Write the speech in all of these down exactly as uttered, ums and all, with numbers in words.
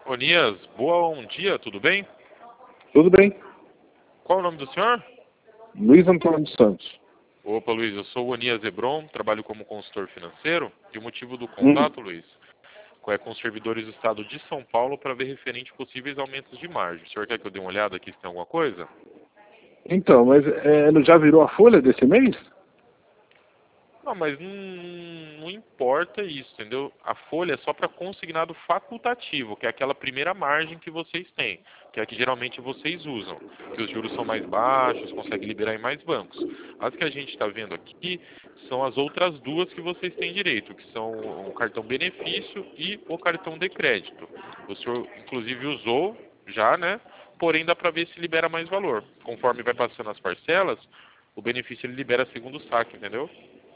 Onias, bom dia, tudo bem? Tudo bem. Qual é o nome do senhor? Luiz Antônio dos Santos. Opa, Luiz, eu sou o Onias Hebron, trabalho como consultor financeiro. E o motivo do Hum. contato, Luiz, é com os servidores do estado de São Paulo para ver referente a possíveis aumentos de margem. O senhor quer que eu dê uma olhada aqui se tem alguma coisa? Então, mas é, já virou a folha desse mês? Não, mas não, não importa isso, entendeu? A folha é só para consignado facultativo, que é aquela primeira margem que vocês têm, que é a que geralmente vocês usam, que os juros são mais baixos, consegue liberar em mais bancos. As que a gente está vendo aqui são as outras duas que vocês têm direito, que são o cartão benefício e o cartão de crédito. O senhor, inclusive, usou já, né? Porém, dá para ver se libera mais valor. Conforme vai passando as parcelas, o benefício ele libera segundo saque, entendeu?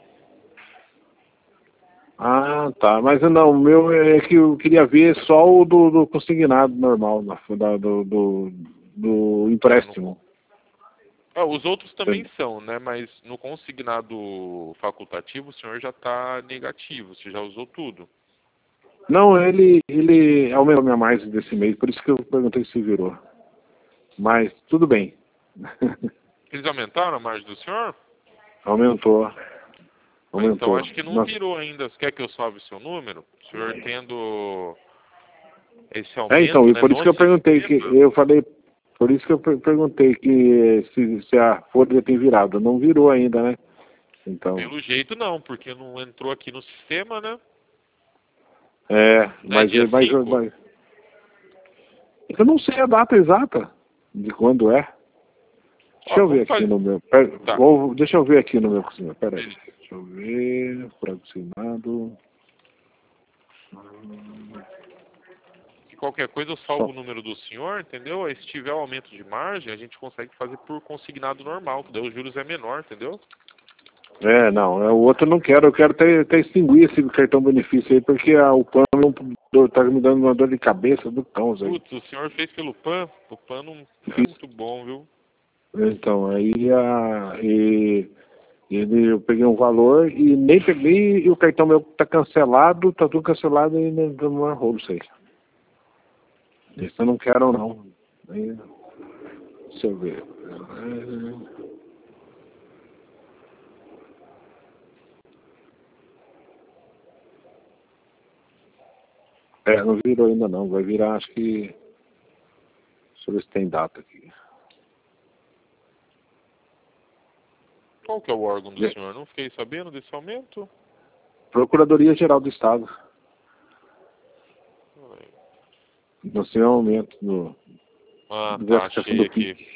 Ah, tá. Mas não, o meu é que eu queria ver só o do, do consignado normal, da, do, do, do empréstimo. Ah, os outros também são, né? Mas no consignado facultativo o senhor já está negativo, você já usou tudo. Não, ele, ele aumentou minha margem desse mês, por isso que eu perguntei se virou. Mas tudo bem. Eles aumentaram a margem do senhor? Aumentou. Aumentou. Então acho que não Nossa. virou ainda. Você quer que eu salve seu número? O senhor tendo esse É, aumento, então, e né, por isso no que eu perguntei, que sistema, eu falei, por isso que eu per- perguntei que se, se a folha tem virado. Não virou ainda, né? Então, pelo jeito não, porque não entrou aqui no sistema, né? é, Não é mas, dia mas, cinco? mas eu não sei a data exata de quando é. Deixa Ó, eu ver vamos aqui fazer. no meu. Pera, Tá. vou, deixa eu ver aqui no meu cozinha. Pera aí. Beleza. Deixa eu ver. Aproximado. Se qualquer coisa eu salvo Só. o número do senhor, entendeu? Aí se tiver aumento de margem, a gente consegue fazer por consignado normal, que daí os juros é menor, entendeu? É, não, é, o outro eu não quero, eu quero até, até extinguir esse cartão benefício aí, porque a, o plano tá me dando uma dor de cabeça do cão, Zé. Putz, o senhor fez pelo Pan? O Pan não não é muito bom, viu? Então, aí a, e, ele, eu peguei um valor e nem peguei, e o cartão meu tá cancelado, tá tudo cancelado e não, não é rolo isso aí. Esse eu não quero não. Aí, deixa eu ver. É, não virou ainda não, vai virar acho que. Deixa eu ver se tem data aqui. Qual que é o órgão do senhor? Não fiquei sabendo desse aumento? Procuradoria Geral do Estado. Não sei o aumento do. Ah, do tá, verificação achei do aqui. P I C.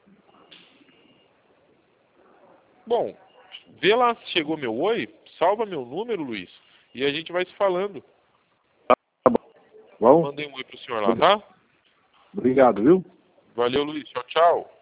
Bom, vê lá se chegou meu oi, salva meu número, Luiz, e a gente vai se falando. Tá bom. Bom? Mandei um oi pro senhor lá, tá? Obrigado, viu? Valeu, Luiz. Tchau, tchau.